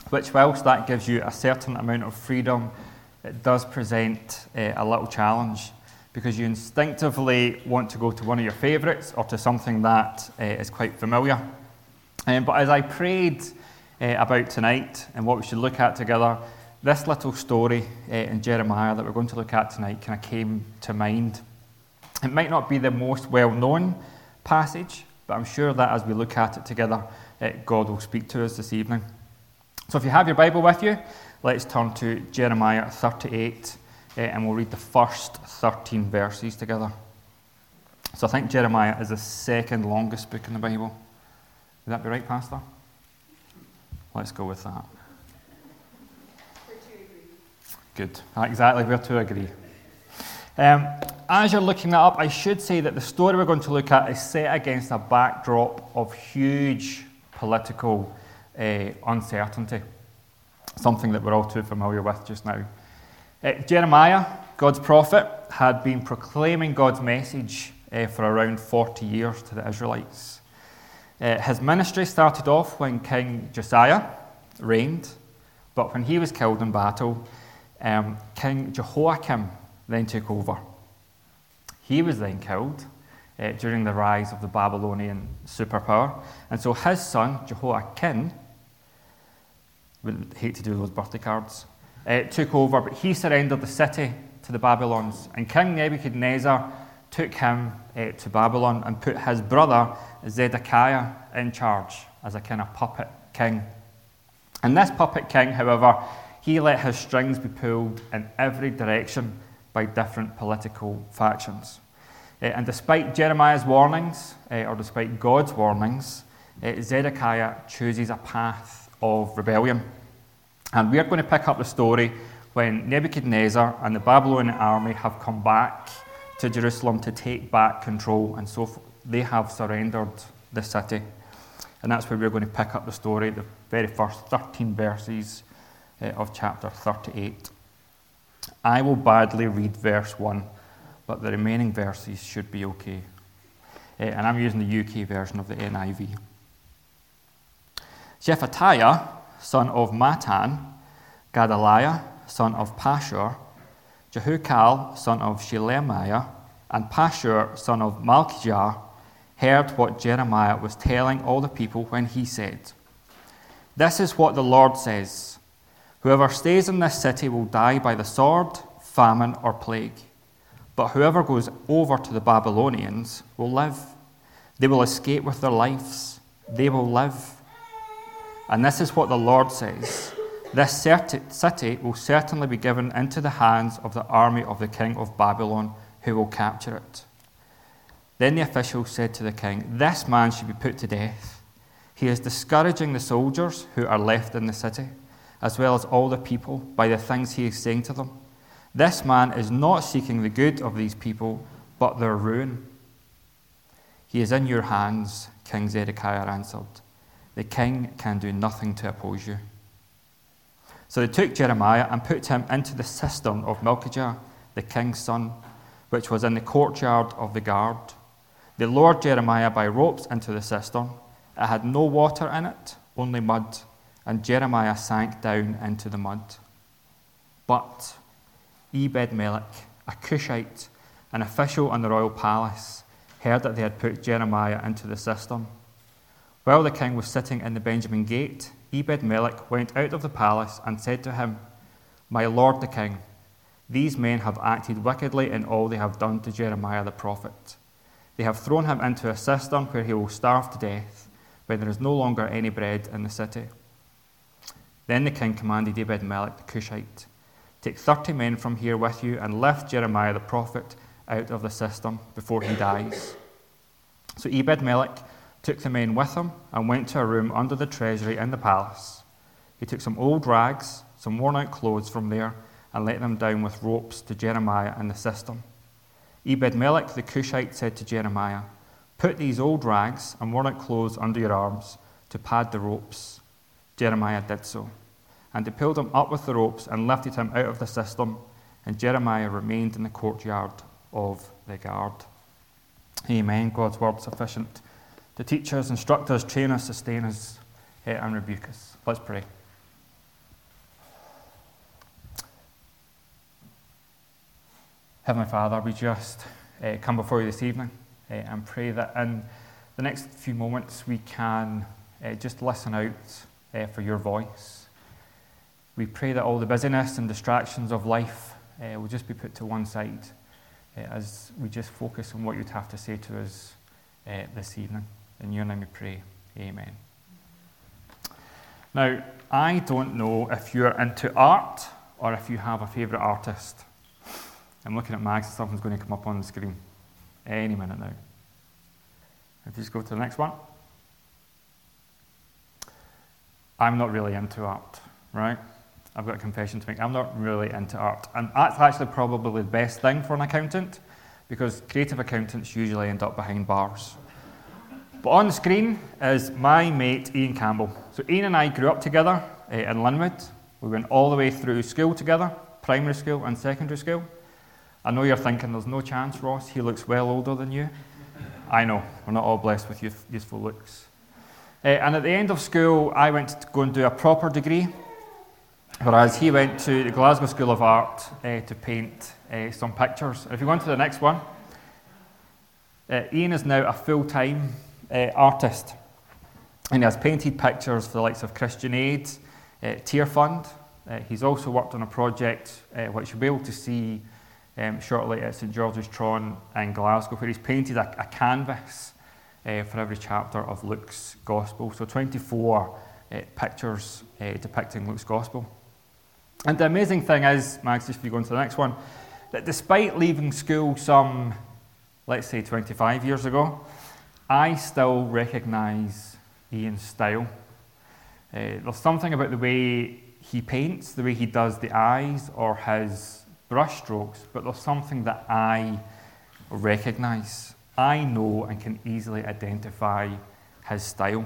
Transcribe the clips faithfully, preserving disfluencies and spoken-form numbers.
which, whilst that gives you a certain amount of freedom, it does present uh, a little challenge, because you instinctively want to go to one of your favourites or to something that uh, is quite familiar. Um, but as I prayed uh, about tonight and what we should look at together, this little story uh, in Jeremiah that we're going to look at tonight kind of came to mind. It might not be the most well-known passage, but I'm sure that as we look at it together, uh, God will speak to us this evening. So if you have your Bible with you, let's turn to Jeremiah thirty-eight, uh, and we'll read the first thirteen verses together. So I think Jeremiah is the second longest book in the Bible. Would that be right, Pastor? Let's go with that. Good. Exactly, we're to agree. Um, as you're looking that up, I should say that the story we're going to look at is set against a backdrop of huge political uh, uncertainty, something that we're all too familiar with just now. Uh, Jeremiah, God's prophet, had been proclaiming God's message uh, for around forty years to the Israelites. Uh, his ministry started off when King Josiah reigned, but when he was killed in battle, um, King Jehoiakim then took over. He was then killed uh, during the rise of the Babylonian superpower, and so his son, Jehoiakim, would hate to do those birthday cards, uh, took over, but he surrendered the city to the Babylons, and King Nebuchadnezzar took him uh, to Babylon and put his brother Zedekiah in charge as a kind of puppet king. And this puppet king, however, he let his strings be pulled in every direction by different political factions. Uh, and despite Jeremiah's warnings, uh, or despite God's warnings, uh, Zedekiah chooses a path of rebellion. And we are going to pick up the story when Nebuchadnezzar and the Babylonian army have come back to Jerusalem to take back control, and so they have surrendered the city. And that's where we're going to pick up the story, the very first thirteen verses uh, of chapter thirty-eight. I will badly read verse one, but the remaining verses should be okay. Uh, and I'm using the U K version of the N I V. Shephatiah, son of Matan, Gedaliah, son of Pashur, Jehukal, son of Shelemiah, and Pashur, son of Malchijah, heard what Jeremiah was telling all the people when he said, "This is what the Lord says, whoever stays in this city will die by the sword, famine, or plague. But whoever goes over to the Babylonians will live. They will escape with their lives. They will live. And this is what the Lord says, this city will certainly be given into the hands of the army of the king of Babylon, who will capture it." Then the officials said to the king, "This man should be put to death. He is discouraging the soldiers who are left in the city, as well as all the people, by the things he is saying to them. This man is not seeking the good of these people, but their ruin." "He is in your hands," King Zedekiah answered. "The king can do nothing to oppose you." So they took Jeremiah and put him into the cistern of Malchijah, the king's son, which was in the courtyard of the guard. They lowered Jeremiah by ropes into the cistern. It had no water in it, only mud, and Jeremiah sank down into the mud. But Ebed-Melech, a Cushite, an official in the royal palace, heard that they had put Jeremiah into the cistern. While the king was sitting in the Benjamin gate, Ebed-Melech went out of the palace and said to him, "My lord the king, these men have acted wickedly in all they have done to Jeremiah the prophet. They have thrown him into a cistern where he will starve to death, when there is no longer any bread in the city." Then the king commanded Ebed-Melech the Cushite, "Take thirty men from here with you and lift Jeremiah the prophet out of the cistern before he dies." So Ebed-Melech took the men with him and went to a room under the treasury in the palace. He took some old rags, some worn-out clothes from there, and let them down with ropes to Jeremiah in the cistern. Ebed-Melech the Cushite said to Jeremiah, "Put these old rags and worn-out clothes under your arms to pad the ropes." Jeremiah did so, and they pulled him up with the ropes and lifted him out of the cistern, and Jeremiah remained in the courtyard of the guard. Amen. God's word sufficient to teach us, instruct us, train us, sustain us, and rebuke us. Let's pray. Heavenly Father, we just uh, come before you this evening uh, and pray that in the next few moments we can uh, just listen out uh, for your voice. We pray that all the busyness and distractions of life uh, will just be put to one side uh, as we just focus on what you'd have to say to us uh, this evening. In your name we pray. Amen. Now, I don't know if you're into art or if you have a favourite artist. I'm looking at Mags and something's going to come up on the screen any minute now. If you just go to the next one. I'm not really into art, right? I've got a confession to make. I'm not really into art. And that's actually probably the best thing for an accountant, because creative accountants usually end up behind bars. But on the screen is my mate Ian Campbell. So Ian and I grew up together uh, in Linwood. We went all the way through school together, primary school and secondary school. I know you're thinking, there's no chance, Ross, he looks well older than you. I know, we're not all blessed with youth, youthful looks. Uh, and at the end of school, I went to go and do a proper degree, whereas he went to the Glasgow School of Art uh, to paint uh, some pictures. And if you go on to the next one, uh, Ian is now a full-time uh, artist, and he has painted pictures for the likes of Christian Aid, uh, Tear Fund. Uh, he's also worked on a project uh, which you'll be able to see Um, shortly at St George's Tron in Glasgow, where he's painted a, a canvas uh, for every chapter of Luke's Gospel. So twenty-four uh, pictures uh, depicting Luke's Gospel. And the amazing thing is, Max, if you go on to the next one, that despite leaving school some, let's say, twenty-five years ago, I still recognise Ian's style. Uh, there's something about the way he paints, the way he does the eyes or his brush strokes, but there's something that I recognise. I know and can easily identify his style.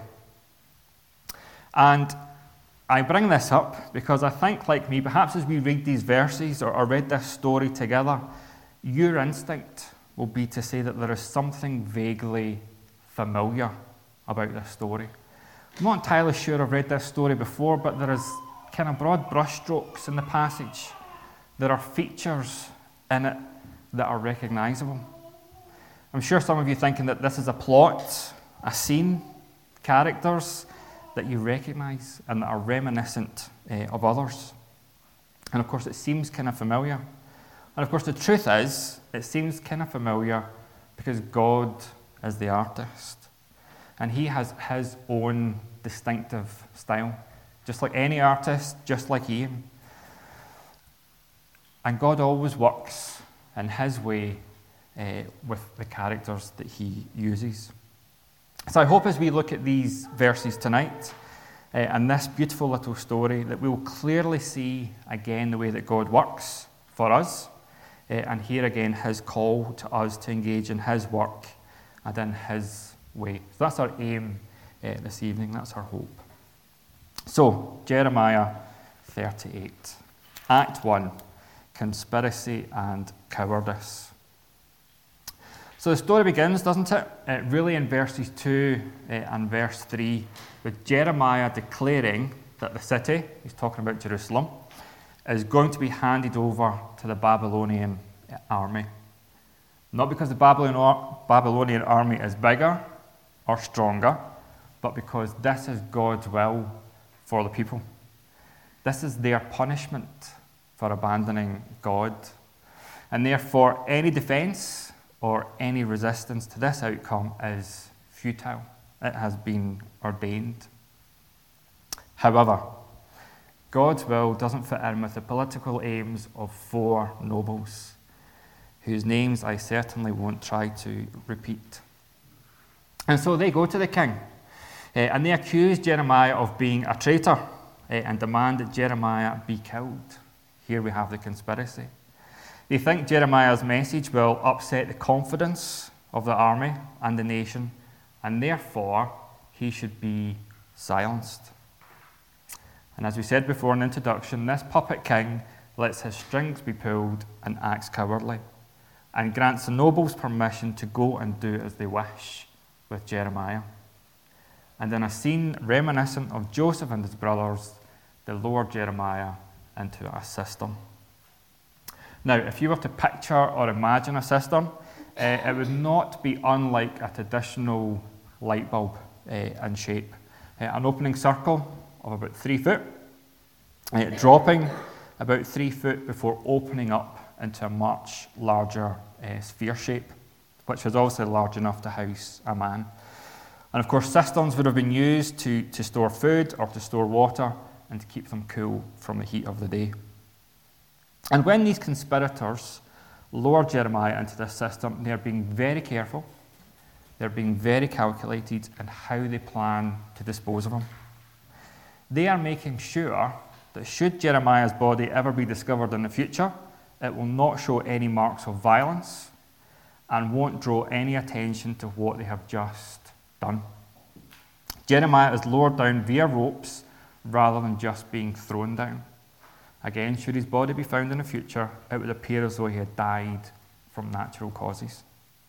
And I bring this up because I think, like me, perhaps as we read these verses or, or read this story together, your instinct will be to say that there is something vaguely familiar about this story. I'm not entirely sure I've read this story before, but there is kind of broad brushstrokes in the passage. There are features in it that are recognisable. I'm sure some of you thinking that this is a plot, a scene, characters that you recognise and that are reminiscent uh, of others. And of course it seems kind of familiar. And of course the truth is, it seems kind of familiar because God is the artist. And he has his own distinctive style. Just like any artist, just like Ian. And God always works in his way uh, with the characters that he uses. So I hope as we look at these verses tonight, uh, and this beautiful little story, that we will clearly see again the way that God works for us, uh, and hear again his call to us to engage in his work and in his way. So that's our aim uh, this evening, that's our hope. So, Jeremiah thirty-eight, Act one. Conspiracy and cowardice. So the story begins, doesn't it? Uh, really in verses two uh, and verse three, with Jeremiah declaring that the city, he's talking about Jerusalem, is going to be handed over to the Babylonian army. Not because the Babylonian army is bigger or stronger, but because this is God's will for the people. This is their punishment for abandoning God. And therefore, any defense or any resistance to this outcome is futile. It has been ordained. However, God's will doesn't fit in with the political aims of four nobles, whose names I certainly won't try to repeat. And so they go to the king, uh, and they accuse Jeremiah of being a traitor uh, and demand that Jeremiah be killed. Here we have the conspiracy. They think Jeremiah's message will upset the confidence of the army and the nation, and therefore he should be silenced. And as we said before in the introduction, this puppet king lets his strings be pulled and acts cowardly, and grants the nobles permission to go and do as they wish with Jeremiah. And in a scene reminiscent of Joseph and his brothers, they lower Jeremiah into a system. Now, if you were to picture or imagine a cistern, uh, it would not be unlike a traditional light bulb uh, in shape. Uh, an opening circle of about three foot, uh, dropping about three foot before opening up into a much larger uh, sphere shape, which was also large enough to house a man. And of course, cisterns would have been used to, to store food or to store water and to keep them cool from the heat of the day. And when these conspirators lowered Jeremiah into this cistern, they're being very careful, they're being very calculated in how they plan to dispose of him. They are making sure that should Jeremiah's body ever be discovered in the future, it will not show any marks of violence and won't draw any attention to what they have just done. Jeremiah is lowered down via ropes rather than just being thrown down. Again, should his body be found in the future, it would appear as though he had died from natural causes.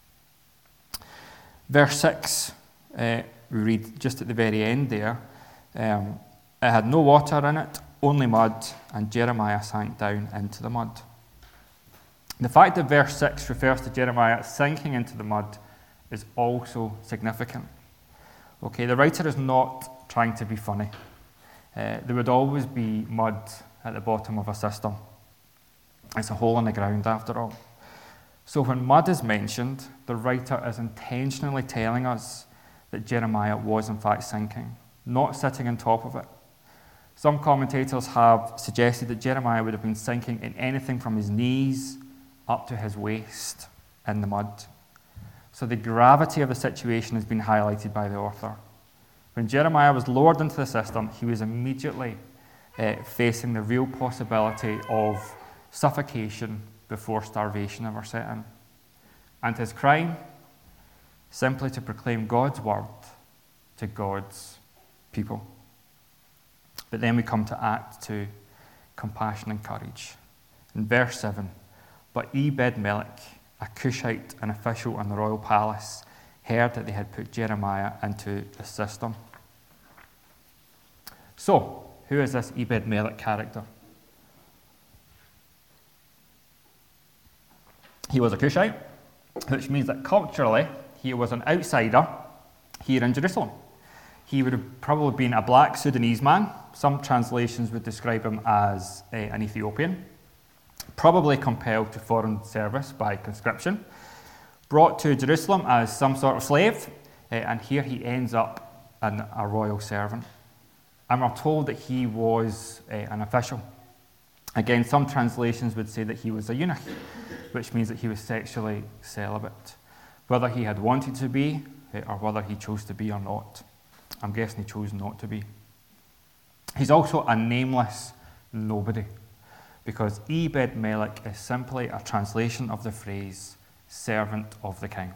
Verse six, uh, we read just at the very end there, um, it had no water in it, only mud, and Jeremiah sank down into the mud. The fact that verse six refers to Jeremiah sinking into the mud is also significant. Okay, the writer is not trying to be funny. Uh, there would always be mud at the bottom of a cistern. It's a hole in the ground, after all. So when mud is mentioned, the writer is intentionally telling us that Jeremiah was in fact sinking, not sitting on top of it. Some commentators have suggested that Jeremiah would have been sinking in anything from his knees up to his waist in the mud. So the gravity of the situation has been highlighted by the author. When Jeremiah was lowered into the cistern, he was immediately uh, facing the real possibility of suffocation before starvation ever set in. And his crime? Simply to proclaim God's word to God's people. But then we come to Act two, compassion and courage. In verse seven, but Ebed-Melech, a Cushite, an official in the royal palace, heard that they had put Jeremiah into the cistern. So, who is this Ebed-Melech character? He was a Cushite, which means that culturally he was an outsider here in Jerusalem. He would have probably been a black Sudanese man. Some translations would describe him as a, an Ethiopian, probably compelled to foreign service by conscription, brought to Jerusalem as some sort of slave, uh, and here he ends up an, a royal servant. And we're told that he was uh, an official. Again, some translations would say that he was a eunuch, which means that he was sexually celibate, whether he had wanted to be uh, or whether he chose to be or not. I'm guessing he chose not to be. He's also a nameless nobody, because Ebed-Melech is simply a translation of the phrase, servant of the king.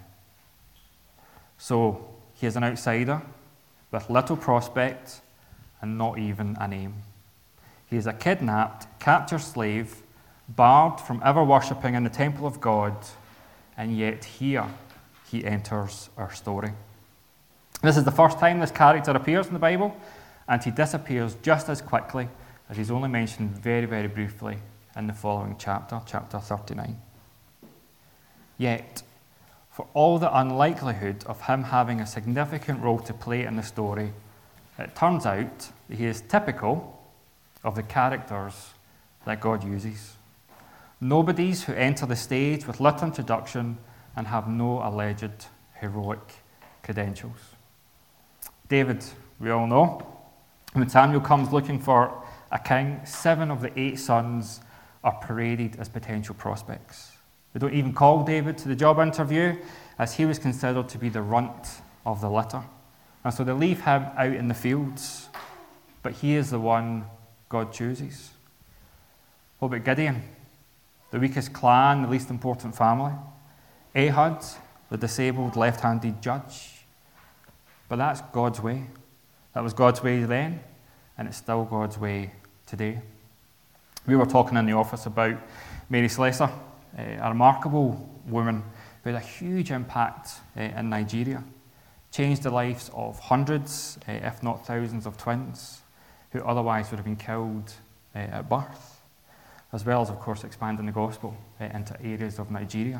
So, he is an outsider with little prospect and not even a name. He is a kidnapped, captured slave, barred from ever worshipping in the temple of God, and yet here he enters our story. This is the first time this character appears in the Bible, and he disappears just as quickly as he's only mentioned very, very briefly in the following chapter, chapter thirty-nine. Yet, for all the unlikelihood of him having a significant role to play in the story, it turns out that he is typical of the characters that God uses. Nobodies who enter the stage with little introduction and have no alleged heroic credentials. David, we all know, when Samuel comes looking for a king, seven of the eight sons are paraded as potential prospects. They don't even call David to the job interview, as he was considered to be the runt of the litter. And so they leave him out in the fields, but he is the one God chooses. What about Gideon, the weakest clan, the least important family? Ehud, the disabled left-handed judge? But that's God's way. That was God's way then, and it's still God's way today. We were talking in the office about Mary Slessor, a remarkable woman who had a huge impact in Nigeria, changed the lives of hundreds, if not thousands, of twins who otherwise would have been killed at birth. as well as, of course, expanding the gospel uh, into areas of Nigeria.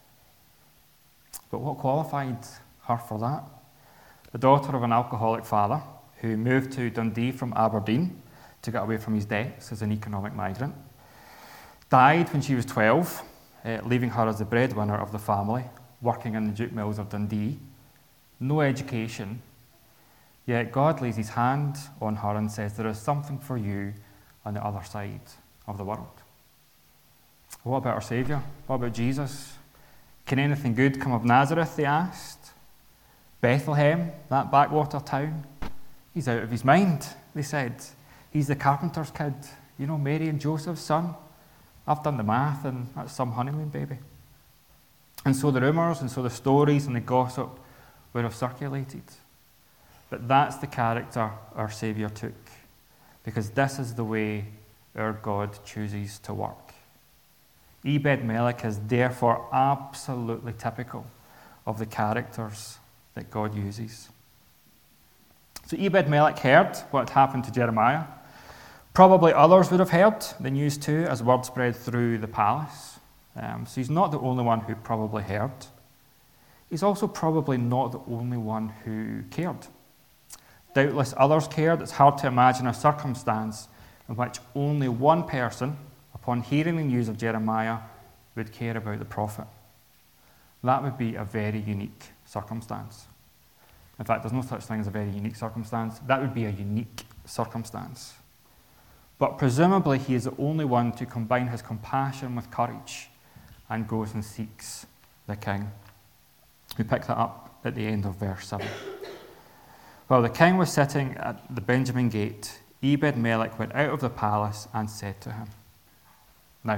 But what qualified her for that? The daughter of an alcoholic father who moved to Dundee from Aberdeen to get away from his debts as an economic migrant, died when she was twelve, uh, leaving her as the breadwinner of the family, working in the jute mills of Dundee. No education, yet God lays his hand on her and says, there is something for you on the other side of the world. What about our Saviour? What about Jesus? Can anything good come of Nazareth, they asked? Bethlehem, that backwater town? He's out of his mind, they said. He's the carpenter's kid, you know, Mary and Joseph's son. I've done the math, and that's some honeymoon baby. And so the rumours, and so the stories and the gossip would have circulated. But that's the character our Saviour took, because this is the way our God chooses to work. Ebed-Melech is therefore absolutely typical of the characters that God uses. So Ebed-Melech heard what had happened to Jeremiah. Probably others would have heard the news too, as word spread through the palace. Um, so he's not the only one who probably heard. He's also probably not the only one who cared. Doubtless others cared. It's hard to imagine a circumstance in which only one person, upon hearing the news of Jeremiah, would care about the prophet. That would be a very unique circumstance. In fact, there's no such thing as a very unique circumstance. That would be a unique circumstance. But presumably he is the only one to combine his compassion with courage and goes and seeks the king. We pick that up at the end of verse seven. While the king was sitting at the Benjamin gate, Ebed-Melech went out of the palace and said to him. Now,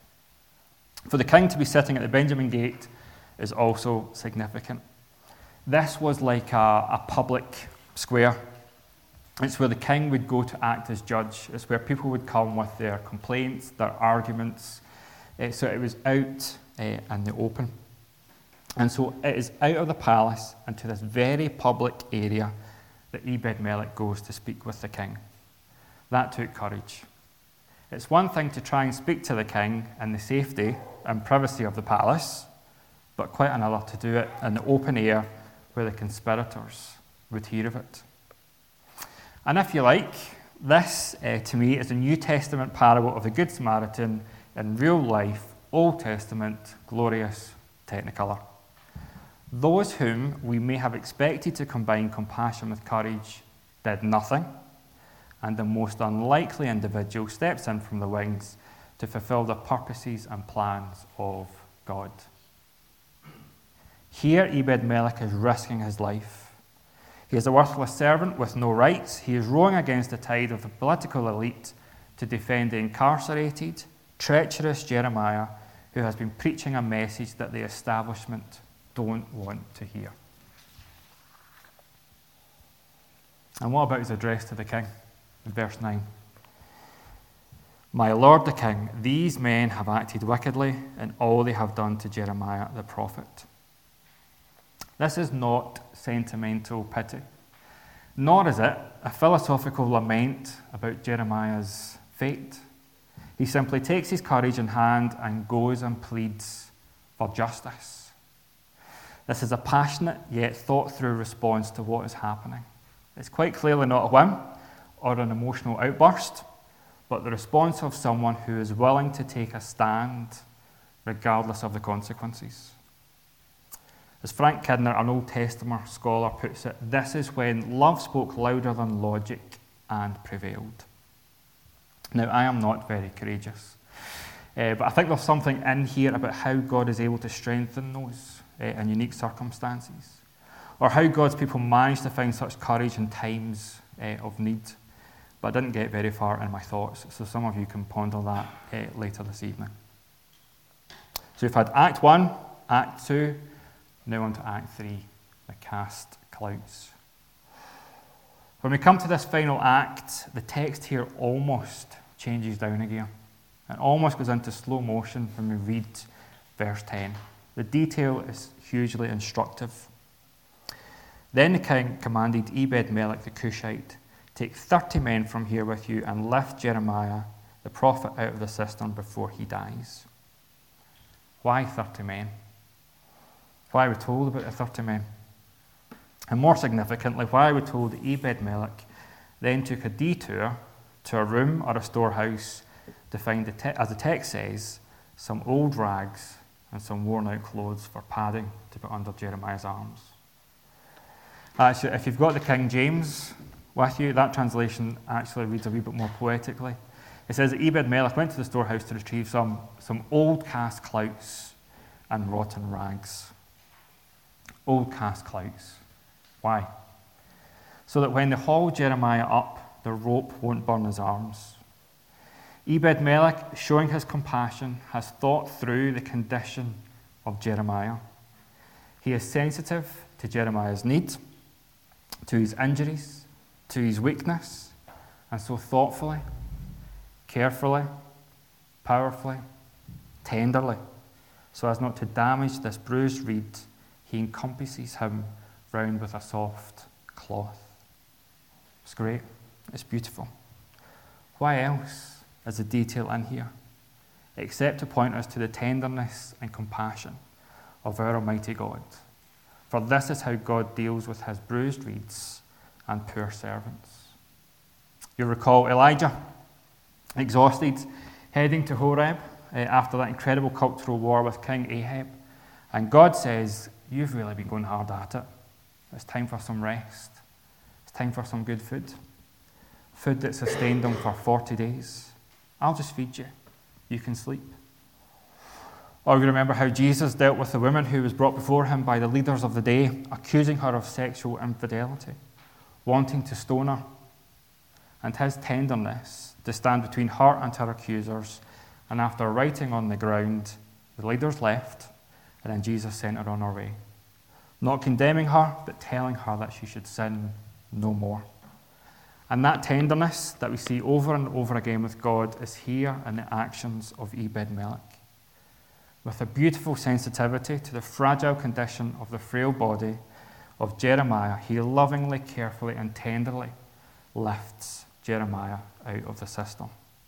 for the king to be sitting at the Benjamin gate is also significant. This was like a, a public square. It's where the king would go to act as judge. It's where people would come with their complaints, their arguments. Uh, so it was out uh, in the open. And so it is out of the palace and to this very public area that Ebed-Melech goes to speak with the king. That took courage. It's one thing to try and speak to the king in the safety and privacy of the palace, but quite another to do it in the open air where the conspirators would hear of it. And if you like, this, uh, to me, is a New Testament parable of the Good Samaritan in real life, Old Testament, glorious technicolor. Those whom we may have expected to combine compassion with courage did nothing, and the most unlikely individual steps in from the wings to fulfill the purposes and plans of God. Here, Ebed-Melech is risking his life. He is a worthless servant with no rights. He is rowing against the tide of the political elite to defend the incarcerated, treacherous Jeremiah, who has been preaching a message that the establishment don't want to hear. And what about his address to the king? In verse nine. My lord the king, these men have acted wickedly in all they have done to Jeremiah the prophet. This is not sentimental pity, nor is it a philosophical lament about Jeremiah's fate. He simply takes his courage in hand and goes and pleads for justice. This is a passionate yet thought-through response to what is happening. It's quite clearly not a whim or an emotional outburst, but the response of someone who is willing to take a stand regardless of the consequences. As Frank Kidner, an Old Testament scholar, puts it, this is when love spoke louder than logic and prevailed. Now, I am not very courageous, uh, but I think there's something in here about how God is able to strengthen those uh, in unique circumstances, or how God's people manage to find such courage in times uh, of need. But I didn't get very far in my thoughts, so some of you can ponder that uh, later this evening. So we've had Act one, Act two, now on to Act three, the cast clouds. When we come to this final act, the text here almost changes down a gear. It almost goes into slow motion when we read verse ten. The detail is hugely instructive. Then the king commanded Ebed-Melech the Cushite, take thirty men from here with you and lift Jeremiah the prophet out of the cistern before he dies. Why thirty men? Why are we told about the thirty men? And more significantly, why are we told that Ebed-Melech then took a detour to a room or a storehouse to find, the te- as the text says, some old rags and some worn-out clothes for padding to put under Jeremiah's arms? Actually, if you've got the King James with you, that translation actually reads a wee bit more poetically. It says that Ebed-Melech went to the storehouse to retrieve some, some old cast clouts and rotten rags. Old cast clouts. Why? So that when they haul Jeremiah up, the rope won't burn his arms. Ebed-Melech, showing his compassion, has thought through the condition of Jeremiah. He is sensitive to Jeremiah's need, to his injuries, to his weakness, and so thoughtfully, carefully, powerfully, tenderly, so as not to damage this bruised reed, he encompasses him round with a soft cloth. It's great. It's beautiful. Why else is the detail in here, except to point us to the tenderness and compassion of our Almighty God? For this is how God deals with his bruised reeds and poor servants. You recall Elijah, exhausted, heading to Horeb uh, after that incredible cultural war with King Ahab. And God says, you've really been going hard at it. It's time for some rest. It's time for some good food. Food that sustained them for forty days. I'll just feed you. You can sleep. Or we remember how Jesus dealt with the woman who was brought before him by the leaders of the day, accusing her of sexual infidelity, wanting to stone her. And his tenderness to stand between her and her accusers, and after writing on the ground, the leaders left, and then Jesus sent her on her way. Not condemning her, but telling her that she should sin no more. And that tenderness that we see over and over again with God is here in the actions of Ebed-Melech. With a beautiful sensitivity to the fragile condition of the frail body of Jeremiah, he lovingly, carefully, and tenderly lifts Jeremiah out of the cistern.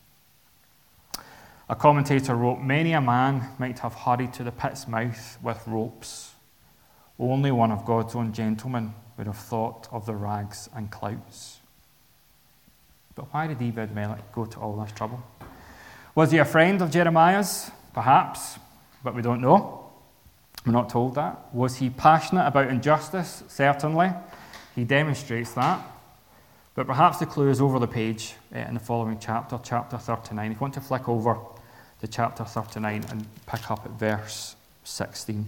A commentator wrote, many a man might have hurried to the pit's mouth with ropes. Only one of God's own gentlemen would have thought of the rags and clouts. But why did Ebed-Melech go to all this trouble? Was he a friend of Jeremiah's? Perhaps, but we don't know. We're not told that. Was he passionate about injustice? Certainly. He demonstrates that. But perhaps the clue is over the page in the following chapter, chapter thirty-nine. If you want to flick over to chapter thirty-nine and pick up at verse sixteen.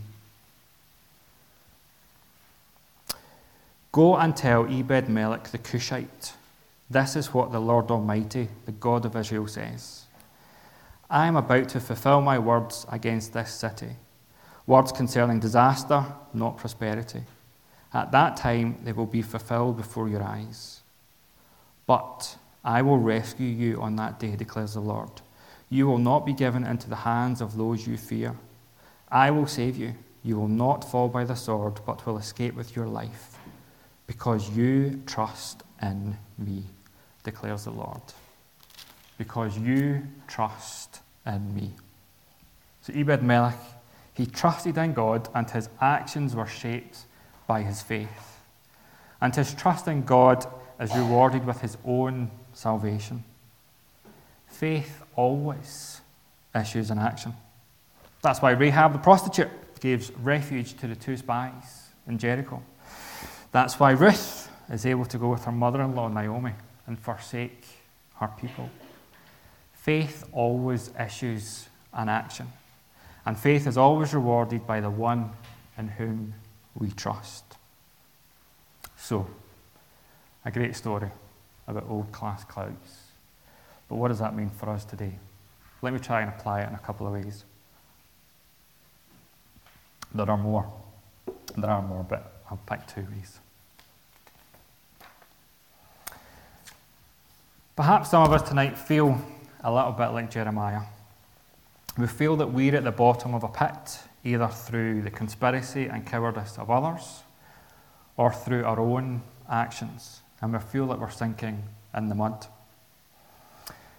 Go and tell Ebed-Melech the Cushite, this is what the Lord Almighty, the God of Israel, says. I am about to fulfill my words against this city, words concerning disaster, not prosperity. At that time they will be fulfilled before your eyes. But I will rescue you on that day, declares the Lord. You will not be given into the hands of those you fear. I will save you. You will not fall by the sword, but will escape with your life, because you trust in me, declares the Lord. Because you trust in me. So Ebed-Melech, he trusted in God, and his actions were shaped by his faith. And his trust in God is rewarded with his own salvation. Faith always issues an action. That's why Rahab the prostitute gives refuge to the two spies in Jericho. That's why Ruth is able to go with her mother-in-law Naomi and forsake her people. Faith always issues an action. And faith is always rewarded by the one in whom we trust. So, a great story about old class clouds. But what does that mean for us today? Let me try and apply it in a couple of ways. There are more. There are more, but I'll pick two ways. Perhaps some of us tonight feel a little bit like Jeremiah. We feel that we're at the bottom of a pit, either through the conspiracy and cowardice of others, or through our own actions, and we feel that we're sinking in the mud.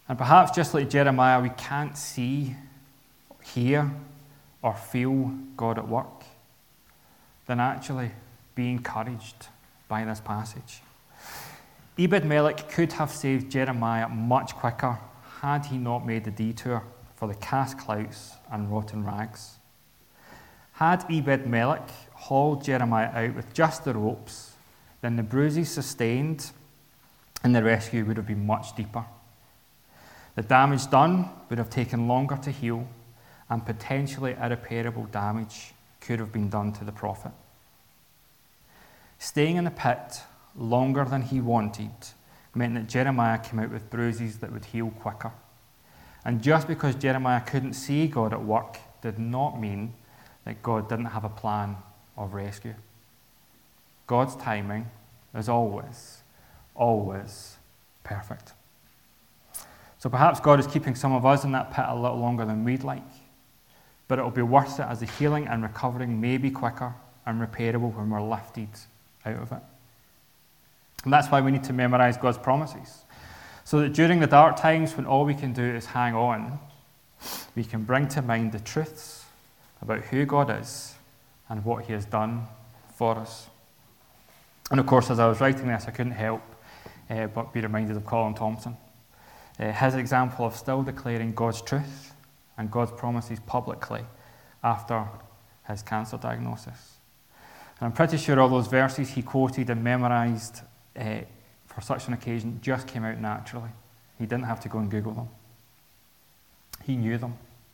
And perhaps just like Jeremiah, we can't see, hear, or feel God at work. Then actually be encouraged by this passage. Ebed-Melech could have saved Jeremiah much quicker had he not made the detour for the cast clouts and rotten rags. Had Ebed-Melech hauled Jeremiah out with just the ropes, then the bruises sustained and the rescue would have been much deeper. The damage done would have taken longer to heal, and potentially irreparable damage could have been done to the prophet. Staying in the pit longer than he wanted meant that Jeremiah came out with bruises that would heal quicker. And just because Jeremiah couldn't see God at work did not mean that God didn't have a plan of rescue. God's timing is always, always perfect. So perhaps God is keeping some of us in that pit a little longer than we'd like, but it will be worth it as the healing and recovering may be quicker and repairable when we're lifted out of it. And that's why we need to memorize God's promises, so that during the dark times when all we can do is hang on, we can bring to mind the truths about who God is and what he has done for us. And of course, as I was writing this, I couldn't help uh, but be reminded of Colin Thompson. Uh, his example of still declaring God's truth and God's promises publicly after his cancer diagnosis. And I'm pretty sure all those verses he quoted and memorized uh, for such an occasion just came out naturally. He didn't have to go and Google them. He knew them.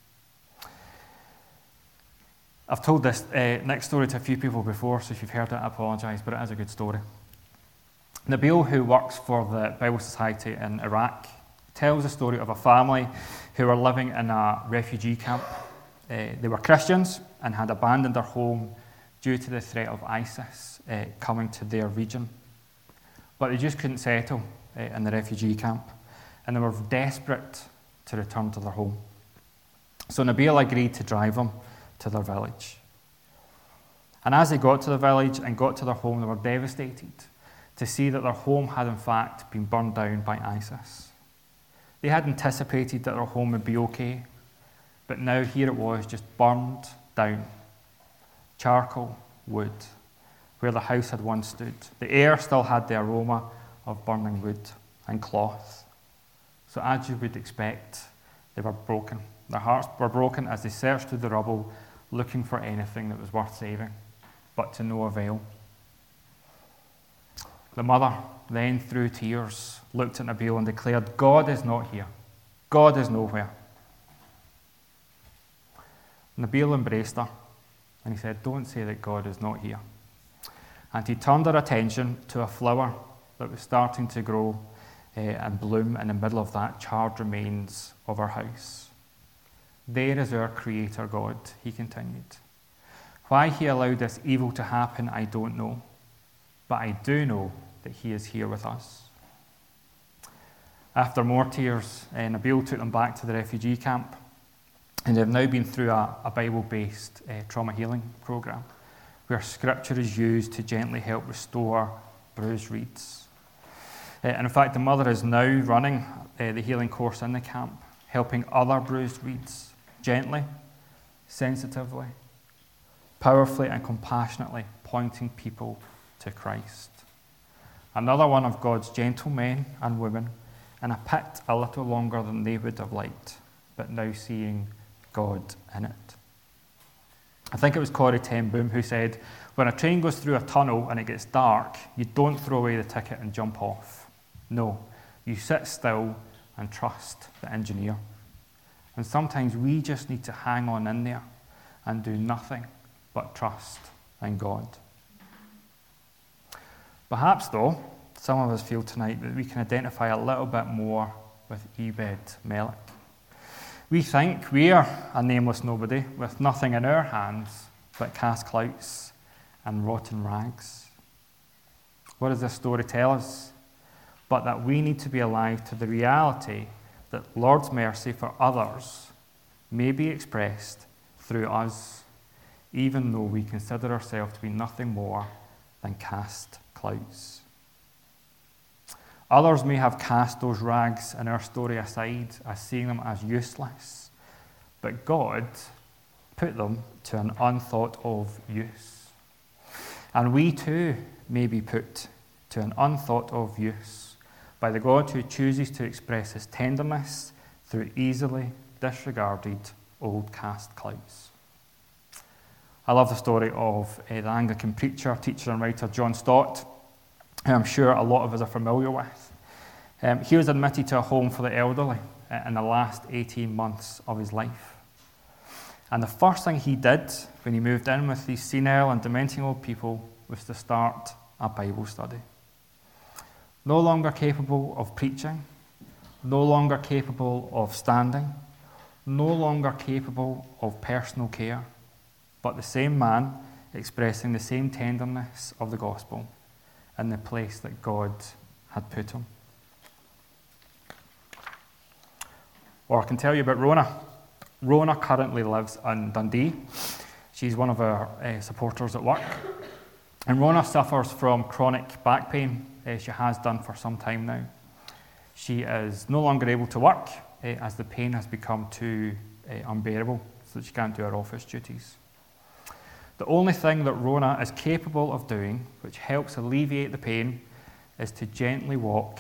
I've told this uh, next story to a few people before, so if you've heard it, I apologise, but it is a good story. Nabil, who works for the Bible Society in Iraq, tells the story of a family who were living in a refugee camp. Uh, they were Christians and had abandoned their home due to the threat of ISIS uh, coming to their region. But they just couldn't settle uh, in the refugee camp, and they were desperate to return to their home. So Nabil agreed to drive them to their village. And as they got to the village and got to their home, they were devastated to see that their home had in fact been burned down by ISIS. They had anticipated that their home would be okay, but now here it was, just burned down. Charcoal, wood, where the house had once stood. The air still had the aroma of burning wood and cloth. So as you would expect, they were broken. Their hearts were broken as they searched through the rubble, looking for anything that was worth saving, but to no avail. The mother then, through tears, looked at Nabil and declared, "God is not here. God is nowhere." Nabil embraced her, and he said, "Don't say that God is not here." And he turned her attention to a flower that was starting to grow uh, and bloom in the middle of that charred remains of her house. "There is our Creator God," he continued. "Why he allowed this evil to happen, I don't know, but I do know that he is here with us." After more tears, uh, Nabil took them back to the refugee camp, and they've now been through a, a Bible-based uh, trauma healing program, where scripture is used to gently help restore bruised reeds. Uh, and in fact, the mother is now running uh, the healing course in the camp, helping other bruised reeds gently, sensitively, powerfully and compassionately pointing people to Christ. Another one of God's gentle men and women in a pit a little longer than they would have liked, but now seeing God in it. I think it was Corrie ten Boom who said, "When a train goes through a tunnel and it gets dark, you don't throw away the ticket and jump off. No, you sit still and trust the engineer." And sometimes we just need to hang on in there and do nothing but trust in God. Perhaps, though, some of us feel tonight that we can identify a little bit more with Ebed-Melech. We think we are a nameless nobody with nothing in our hands but cast clouts and rotten rags. What does this story tell us? But that we need to be alive to the reality that Lord's mercy for others may be expressed through us, even though we consider ourselves to be nothing more than cast clouts. Others may have cast those rags in our story aside as seeing them as useless, but God put them to an unthought of use. And we too may be put to an unthought of use by the God who chooses to express his tenderness through easily disregarded old cast clouts. I love the story of uh, the Anglican preacher, teacher and writer John Stott, who I'm sure a lot of us are familiar with. Um, he was admitted to a home for the elderly uh, in the last eighteen months of his life. And the first thing he did when he moved in with these senile and dementing old people was to start a Bible study. No longer capable of preaching, no longer capable of standing, no longer capable of personal care, but the same man expressing the same tenderness of the gospel in the place that God had put him. Or I can tell you about Rona. Rona currently lives in Dundee. She's one of our uh, supporters at work. And Rona suffers from chronic back pain. Uh, she has done for some time now. She is no longer able to work uh, as the pain has become too uh, unbearable, so that she can't do her office duties. The only thing that Rona is capable of doing, which helps alleviate the pain, is to gently walk.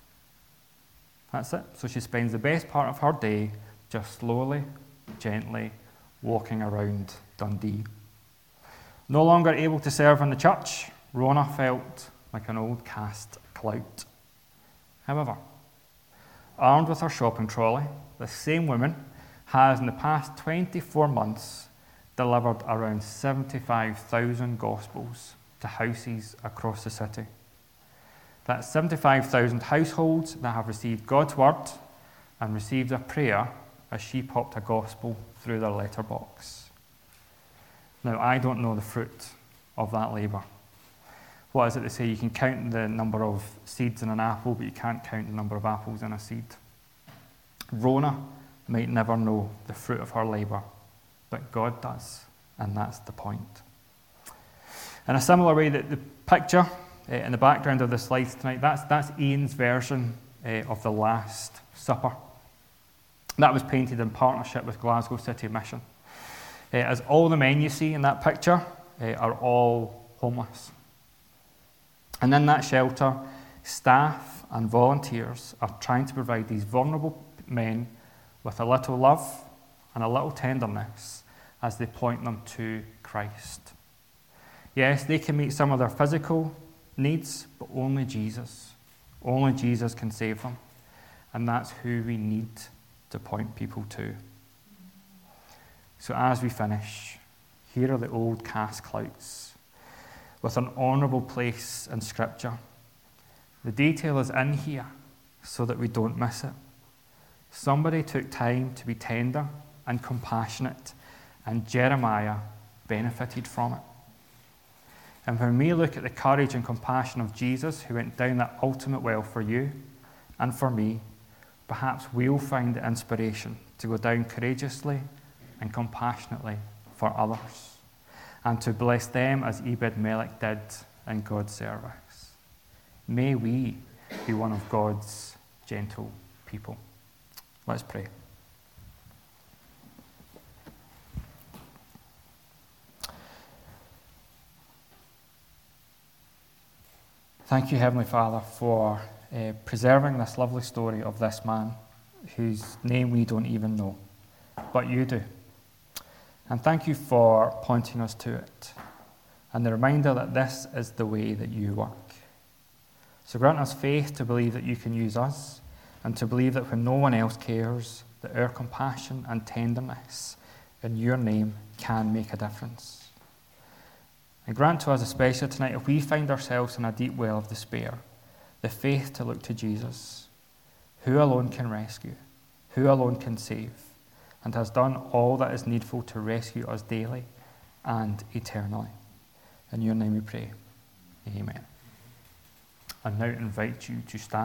That's it. So she spends the best part of her day just slowly, gently walking around Dundee. No longer able to serve in the church, Rona felt like an old cast clout. However, armed with her shopping trolley, the same woman has in the past twenty-four months delivered around seventy-five thousand Gospels to houses across the city. That's seventy-five thousand households that have received God's word and received a prayer as she popped a Gospel through their letterbox. Now, I don't know the fruit of that labour. What is it to say you can count the number of seeds in an apple, but you can't count the number of apples in a seed? Rona might never know the fruit of her labour, but God does, and that's the point. In a similar way, that the picture uh, in the background of the slides tonight, that's, that's Ian's version uh, of the Last Supper. That was painted in partnership with Glasgow City Mission. Uh, as all the men you see in that picture uh, are all homeless. And in that shelter, staff and volunteers are trying to provide these vulnerable men with a little love and a little tenderness as they point them to Christ. Yes, they can meet some of their physical needs, but only Jesus. Only Jesus can save them. And that's who we need to point people to. So as we finish, here are the old cast clouts with an honourable place in Scripture. The detail is in here so that we don't miss it. Somebody took time to be tender and compassionate, and Jeremiah benefited from it. And when we look at the courage and compassion of Jesus, who went down that ultimate well for you and for me, perhaps we'll find the inspiration to go down courageously and compassionately for others, and to bless them as Ebed-Melech did in God's service. May we be one of God's gentle people. Let's pray. Thank you, Heavenly Father, for uh, preserving this lovely story of this man whose name we don't even know, but you do. And thank you for pointing us to it, and the reminder that this is the way that you work. So grant us faith to believe that you can use us, and to believe that when no one else cares, that our compassion and tenderness in your name can make a difference. And grant to us, especially tonight, if we find ourselves in a deep well of despair, the faith to look to Jesus, who alone can rescue, who alone can save, and has done all that is needful to rescue us daily and eternally. In your name we pray. Amen. I now invite you to stand.